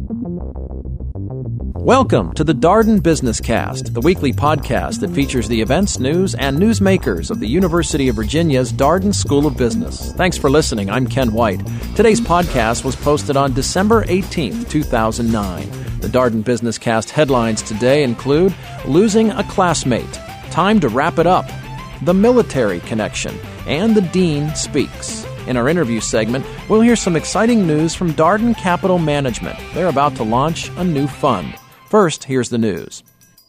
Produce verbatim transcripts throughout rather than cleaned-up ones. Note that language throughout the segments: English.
Welcome to the Darden Business Cast, the weekly podcast that features the events, news, and newsmakers of the University of Virginia's Darden School of Business. Thanks for listening. I'm Ken White. Today's podcast was posted on December eighteenth, two thousand nine. The Darden Business Cast headlines today include Losing a Classmate, Time to Wrap It Up, The Military Connection, and The Dean Speaks. In our interview segment, we'll hear some exciting news from Darden Capital Management. They're about to launch a new fund. First, here's the news.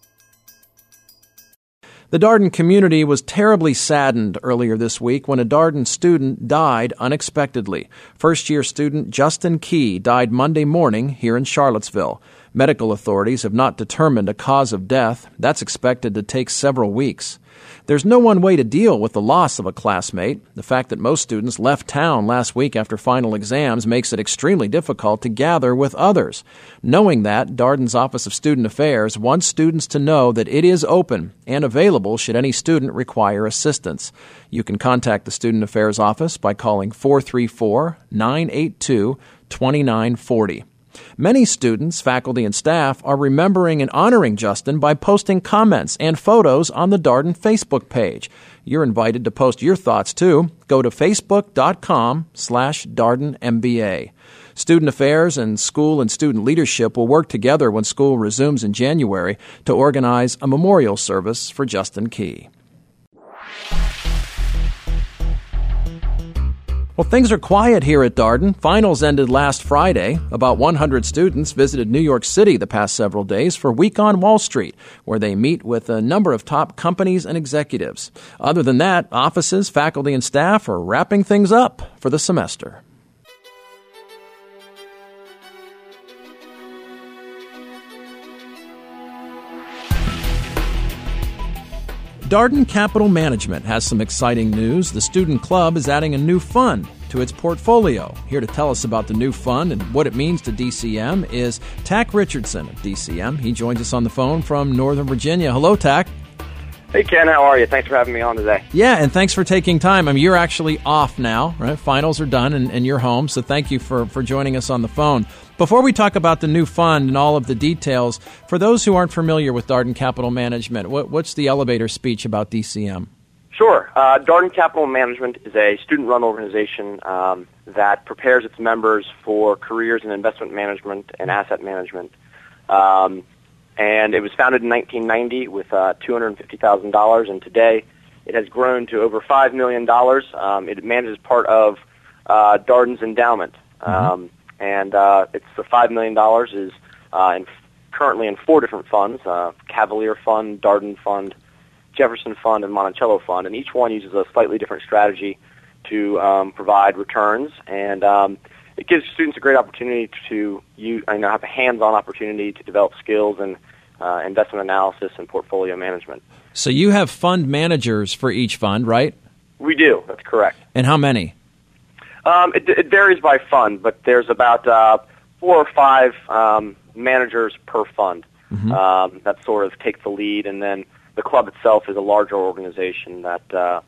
The Darden community was terribly saddened earlier this week when a Darden student died unexpectedly. First-year student Justin Key died Monday morning here in Charlottesville. Medical authorities have not determined a cause of death. That's expected to take several weeks. There's no one way to deal with the loss of a classmate. The fact that most students left town last week after final exams makes it extremely difficult to gather with others. Knowing that, Darden's Office of Student Affairs wants students to know that it is open and available should any student require assistance. You can contact the Student Affairs Office by calling four three four, nine eight two, two nine four zero. Many students, faculty, and staff are remembering and honoring Justin by posting comments and photos on the Darden Facebook page. You're invited to post your thoughts, too. Go to facebook.com slash Darden MBA. Student Affairs and school and student leadership will work together when school resumes in January to organize a memorial service for Justin Key. Well, things are quiet here at Darden. Finals ended last Friday. About one hundred students visited New York City the past several days for Week on Wall Street, where they meet with a number of top companies and executives. Other than that, offices, faculty, and staff are wrapping things up for the semester. Darden Capital Management has some exciting news. The Student Club is adding a new fund to its portfolio. Here to tell us about the new fund and what it means to D C M is Tack Richardson of D C M. He joins us on the phone from Northern Virginia. Hello, Tack. Hey, Ken. How are you? Thanks for having me on today. Yeah, and thanks for taking time. I mean, you're actually off now, right? Finals are done, and, and you're home, so thank you for, for joining us on the phone. Before we talk about the new fund and all of the details, for those who aren't familiar with Darden Capital Management, what, what's the elevator speech about D C M? Sure. Uh, Darden Capital Management is a student-run organization um, that prepares its members for careers in investment management and asset management. Um, and it was founded in nineteen ninety with uh, two hundred fifty thousand dollars, and today it has grown to over five million dollars. Um, it manages part of uh, Darden's endowment. Um, mm-hmm. And uh, it's the five million dollars is uh, in, currently in four different funds, uh, Cavalier Fund, Darden Fund, Jefferson Fund, and Monticello Fund. And each one uses a slightly different strategy to um, provide returns. And um, it gives students a great opportunity to you, you know, have a hands-on opportunity to develop skills in uh, investment analysis and portfolio management. So you have fund managers for each fund, right? We do. That's correct. And how many? Um, it, it varies by fund, but there's about uh, four or five um, managers per fund mm-hmm. um, that sort of take the lead, and then the club itself is a larger organization that uh,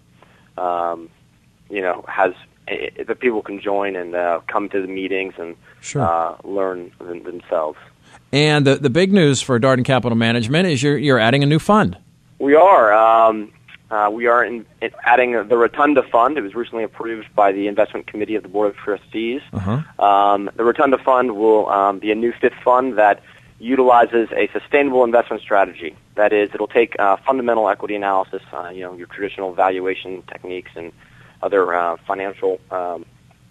um, you know has it, that people can join and uh, come to the meetings and sure. uh, learn them, themselves. And the the big news for Darden Capital Management is you're you're adding a new fund. We are. Um, Uh, we are in, in adding the Rotunda Fund. It was recently approved by the Investment Committee of the Board of Trustees. Uh-huh. Um, the Rotunda Fund will um, be a new fifth fund that utilizes a sustainable investment strategy. That is, it'll take uh, fundamental equity analysis, uh, you know, your traditional valuation techniques and other uh, financial um,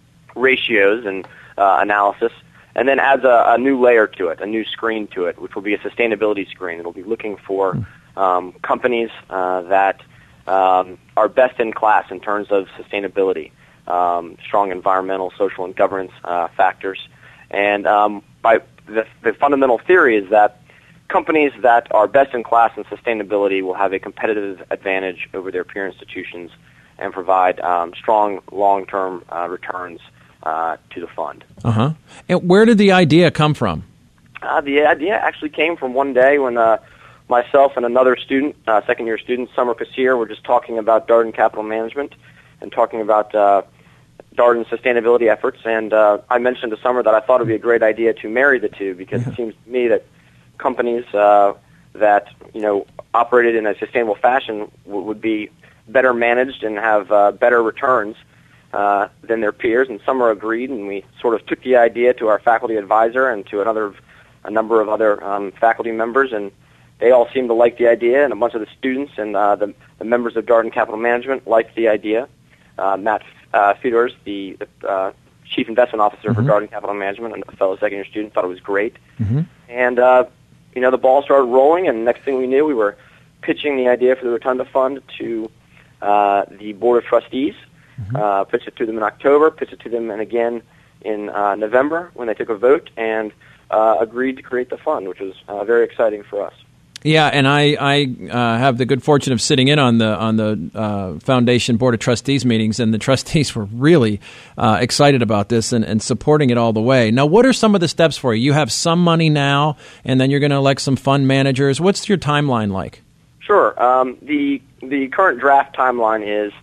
ratios and uh, analysis, and then adds a, a new layer to it, a new screen to it, which will be a sustainability screen. It'll be looking for um, companies uh, that Um, are best in class in terms of sustainability, um, strong environmental, social, and governance uh, factors. And um, by the, the fundamental theory is that companies that are best in class in sustainability will have a competitive advantage over their peer institutions and provide um, strong long-term uh, returns uh, to the fund. Uh-huh. And where did the idea come from? Uh, the idea actually came from one day when uh, myself and another student, uh, second-year student, Summer Kassir, were just talking about Darden Capital Management and talking about uh, Darden's sustainability efforts, and uh, I mentioned to Summer that I thought it would be a great idea to marry the two, because yeah. it seems to me that companies uh, that you know operated in a sustainable fashion w- would be better managed and have uh, better returns uh, than their peers. And Summer agreed, and we sort of took the idea to our faculty advisor and to another a number of other um, faculty members, and they all seemed to like the idea, and a bunch of the students and uh, the, the members of Darden Capital Management liked the idea. Uh, Matt uh, Fedors, the, the uh, Chief Investment Officer mm-hmm. for Darden Capital Management, and a fellow second-year student, thought it was great. Mm-hmm. And, uh, you know, the ball started rolling, and next thing we knew, we were pitching the idea for the Rotunda Fund to uh, the Board of Trustees, mm-hmm. uh, pitched it to them in October, pitched it to them and again in uh, November when they took a vote, and uh, agreed to create the fund, which was uh, very exciting for us. Yeah, and I, I uh, have the good fortune of sitting in on the on the uh, Foundation Board of Trustees meetings, and the trustees were really uh, excited about this and, and supporting it all the way. Now, what are some of the steps for you? You have some money now, and then you're going to elect some fund managers. What's your timeline like? Sure. Um, the the current draft timeline is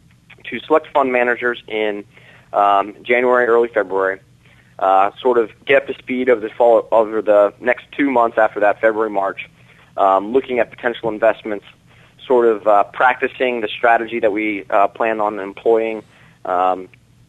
to select fund managers in um, January, early February, uh, sort of get up to speed over the fall, over the next two months after that, February, March. Um, looking at potential investments, sort of uh, practicing the strategy that we uh, plan on employing, um,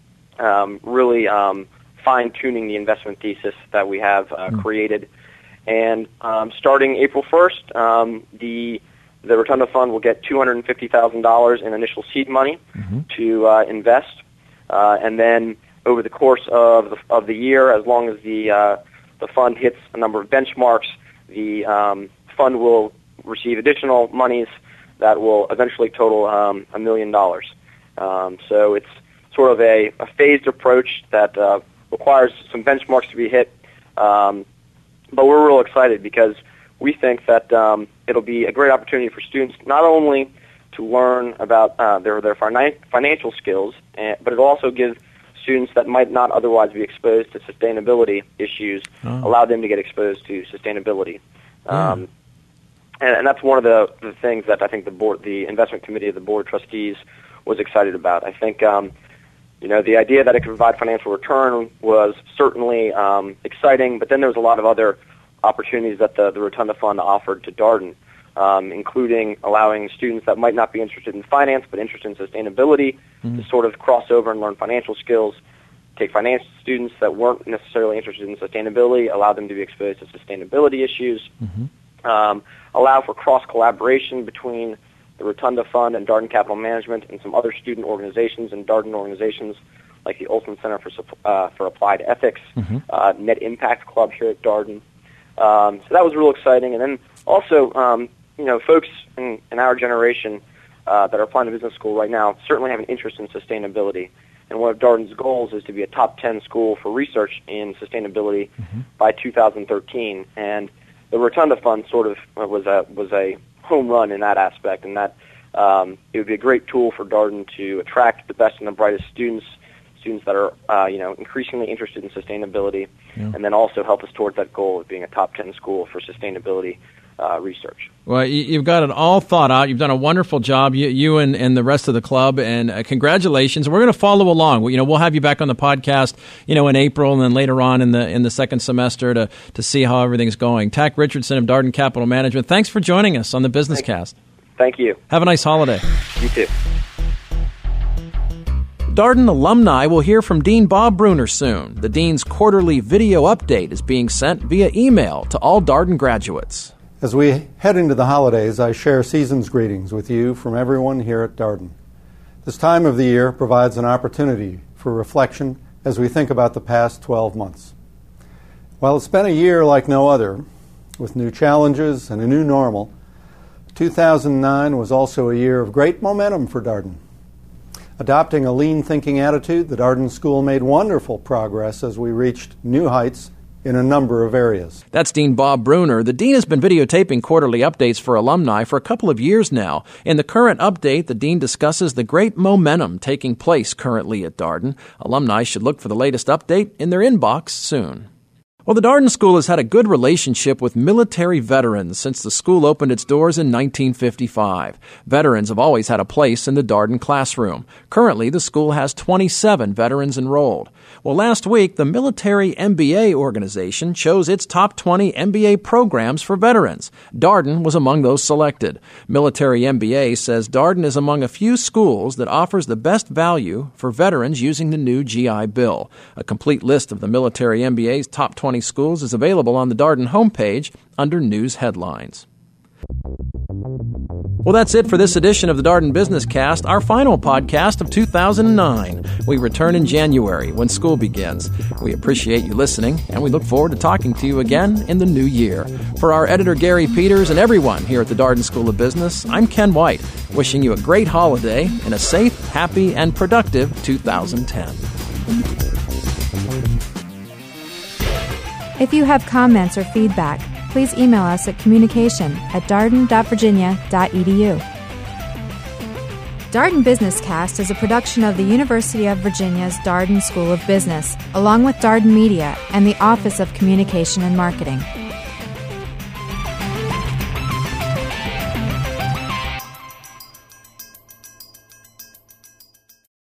um, really um, fine-tuning the investment thesis that we have uh, mm-hmm. created. And um, starting April first, um, the the Rotunda Fund will get two hundred fifty thousand dollars in initial seed money mm-hmm. to uh, invest. Uh, and then over the course of the, of the year, as long as the, uh, the fund hits a number of benchmarks, the um, fund will receive additional monies that will eventually total um, a million dollars. Um, so it's sort of a, a phased approach that uh, requires some benchmarks to be hit. Um, but we're real excited because we think that um, it'll be a great opportunity for students not only to learn about uh, their their finan- financial skills, and, but it'll also give students that might not otherwise be exposed to sustainability issues, oh. allow them to get exposed to sustainability. Yeah. Um, And, and that's one of the, the things that I think the board, the investment committee of the board of trustees was excited about. I think, um, you know, the idea that it could provide financial return was certainly um, exciting, but then there was a lot of other opportunities that the, the Rotunda Fund offered to Darden, um, including allowing students that might not be interested in finance but interested in sustainability mm-hmm. to sort of cross over and learn financial skills, take finance students that weren't necessarily interested in sustainability, allow them to be exposed to sustainability issues, mm-hmm. Um, allow for cross-collaboration between the Rotunda Fund and Darden Capital Management and some other student organizations and Darden organizations like the Olson Center for uh, for Applied Ethics, mm-hmm. uh, Net Impact Club here at Darden. Um, so that was real exciting. And then also, um, you know, folks in, in our generation uh, that are applying to business school right now certainly have an interest in sustainability. And one of Darden's goals is to be a top ten school for research in sustainability mm-hmm. by two thousand thirteen. And the Rotunda Fund sort of was a was a home run in that aspect, and that um, it would be a great tool for Darden to attract the best and the brightest students, students that are uh, you know increasingly interested in sustainability, yeah. and then also help us towards that goal of being a top ten school for sustainability uh, research. Well, you've got it all thought out. You've done a wonderful job, you, you and, and the rest of the club, and uh, congratulations. We're going to follow along. We, you know, we'll have you back on the podcast, you know, in April and then later on in the in the second semester to to see how everything's going. Tack Richardson of Darden Capital Management, thanks for joining us on the Business Thank Cast. Thank you. Have a nice holiday. You too. Darden alumni will hear from Dean Bob Bruner soon. The Dean's quarterly video update is being sent via email to all Darden graduates. As we head into the holidays, I share season's greetings with you from everyone here at Darden. This time of the year provides an opportunity for reflection as we think about the past twelve months. While it's been a year like no other, with new challenges and a new normal, two thousand nine was also a year of great momentum for Darden. Adopting a lean thinking attitude, the Darden School made wonderful progress as we reached new heights in a number of areas. That's Dean Bob Bruner. The Dean has been videotaping quarterly updates for alumni for a couple of years now. In the current update, the Dean discusses the great momentum taking place currently at Darden. Alumni should look for the latest update in their inbox soon. Well, the Darden School has had a good relationship with military veterans since the school opened its doors in nineteen fifty-five. Veterans have always had a place in the Darden classroom. Currently, the school has twenty-seven veterans enrolled. Well, last week, the Military M B A organization chose its top twenty M B A programs for veterans. Darden was among those selected. Military M B A says Darden is among a few schools that offers the best value for veterans using the new G I Bill. A complete list of the Military M B A's top twenty schools is available on the Darden homepage under News Headlines. Well, that's it for this edition of the Darden Business Cast, our final podcast of two thousand nine. We return in January when school begins. We appreciate you listening, and we look forward to talking to you again in the new year. For our editor, Gary Peters, and everyone here at the Darden School of Business, I'm Ken White, wishing you a great holiday and a safe, happy, and productive two thousand ten. If you have comments or feedback, please email us at communication at darden dot virginia dot e d u. Darden Business Cast is a production of the University of Virginia's Darden School of Business, along with Darden Media and the Office of Communication and Marketing.